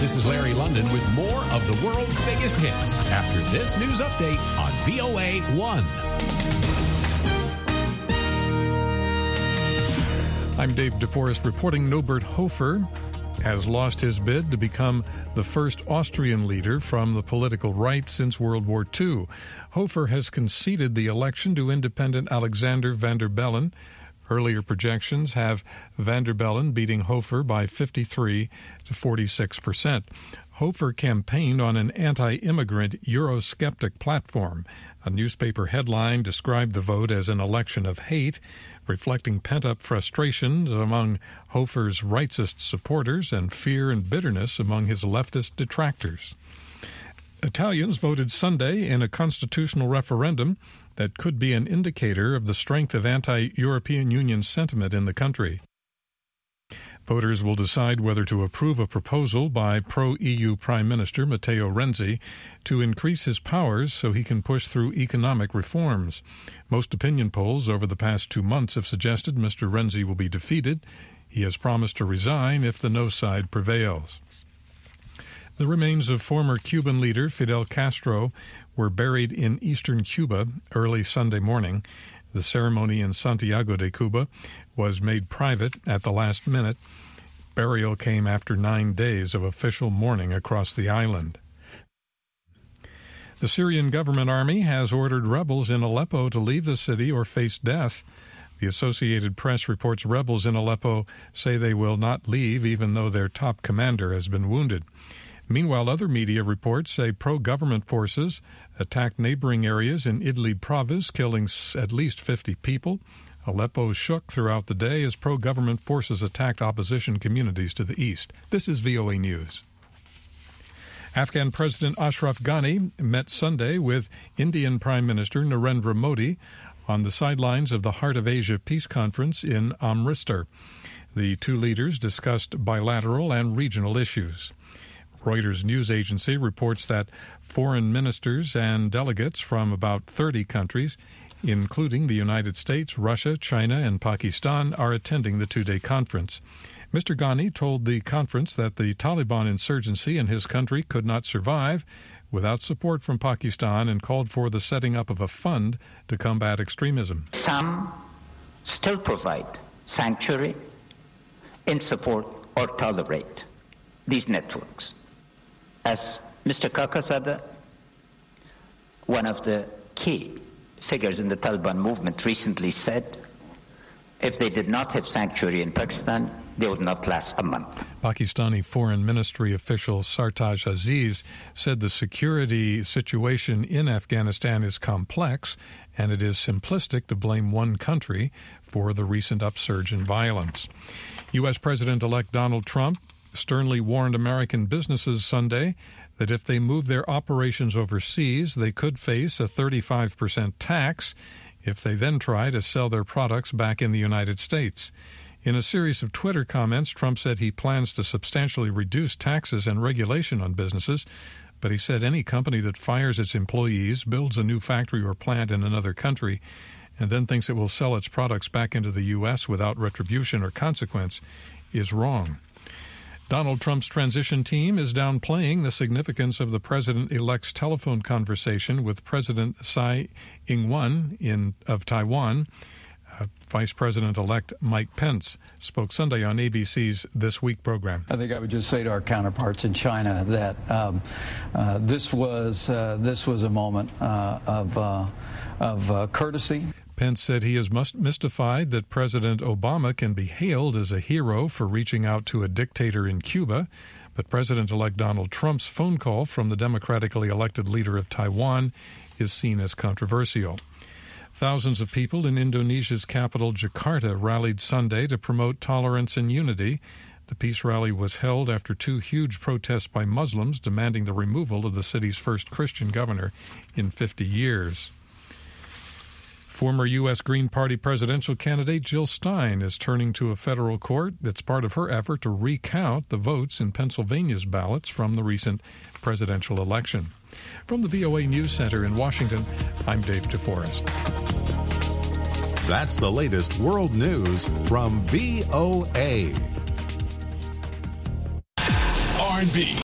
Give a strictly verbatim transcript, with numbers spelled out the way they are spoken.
This is Larry London with more of the world's biggest hits after this news update on V O A one. I'm Dave DeForest reporting Norbert Hofer has lost his bid to become the first Austrian leader from the political right since World War Two. Hofer has conceded the election to independent Alexander Van der Bellen. Earlier projections have Van der Bellen beating Hofer by fifty-three to forty-six percent. Hofer campaigned on an anti-immigrant Eurosceptic platform. A newspaper headline described the vote as an election of hate, reflecting pent-up frustrations among Hofer's rightist supporters and fear and bitterness among his leftist detractors. Italians voted Sunday in a constitutional referendum that could be an indicator of the strength of anti-European Union sentiment in the country. Voters will decide whether to approve a proposal by pro-E U Prime Minister Matteo Renzi to increase his powers so he can push through economic reforms. Most opinion polls over the past two months have suggested Mister Renzi will be defeated. He has promised to resign if the no side prevails. The remains of former Cuban leader Fidel Castro were buried in eastern Cuba early Sunday morning. The ceremony in Santiago de Cuba was made private at the last minute. Burial came after nine days of official mourning across the island. The Syrian government army has ordered rebels in Aleppo to leave the city or face death. The Associated Press reports rebels in Aleppo say they will not leave even though their top commander has been wounded. Meanwhile, other media reports say pro-government forces attacked neighboring areas in Idlib province, killing at least fifty people. Aleppo shook throughout the day as pro-government forces attacked opposition communities to the east. This is V O A News. Afghan President Ashraf Ghani met Sunday with Indian Prime Minister Narendra Modi on the sidelines of the Heart of Asia Peace Conference in Amritsar. The two leaders discussed bilateral and regional issues. Reuters news agency reports that foreign ministers and delegates from about thirty countries, including the United States, Russia, China, and Pakistan, are attending the two-day conference. Mister Ghani told the conference that the Taliban insurgency in his country could not survive without support from Pakistan and called for the setting up of a fund to combat extremism. Some still provide sanctuary in support or tolerate these networks. As Mister Kakazadeh, one of the key figures in the Taliban movement, recently said, if they did not have sanctuary in Pakistan, they would not last a month. Pakistani Foreign Ministry official Sartaj Aziz said the security situation in Afghanistan is complex and it is simplistic to blame one country for the recent upsurge in violence. U S. President-elect Donald Trump sternly warned American businesses Sunday that if they move their operations overseas, they could face a thirty-five percent tax if they then try to sell their products back in the United States. In a series of Twitter comments, Trump said he plans to substantially reduce taxes and regulation on businesses, but he said any company that fires its employees, builds a new factory or plant in another country, and then thinks it will sell its products back into the U S without retribution or consequence is wrong. Donald Trump's transition team is downplaying the significance of the president-elect's telephone conversation with President Tsai Ing-wen in, of Taiwan. Uh, Vice President-elect Mike Pence spoke Sunday on A B C's This Week program. I think I would just say to our counterparts in China that um, uh, this was uh, this was a moment uh, of uh, of uh, courtesy. Pence said he is mystified that President Obama can be hailed as a hero for reaching out to a dictator in Cuba, but President-elect Donald Trump's phone call from the democratically elected leader of Taiwan is seen as controversial. Thousands of people in Indonesia's capital, Jakarta, rallied Sunday to promote tolerance and unity. The peace rally was held after two huge protests by Muslims demanding the removal of the city's first Christian governor in fifty years. Former U S. Green Party presidential candidate Jill Stein is turning to a federal court that's part of her effort to recount the votes in Pennsylvania's ballots from the recent presidential election. From the V O A News Center in Washington, I'm Dave DeForest. That's the latest world news from V O A. R and B,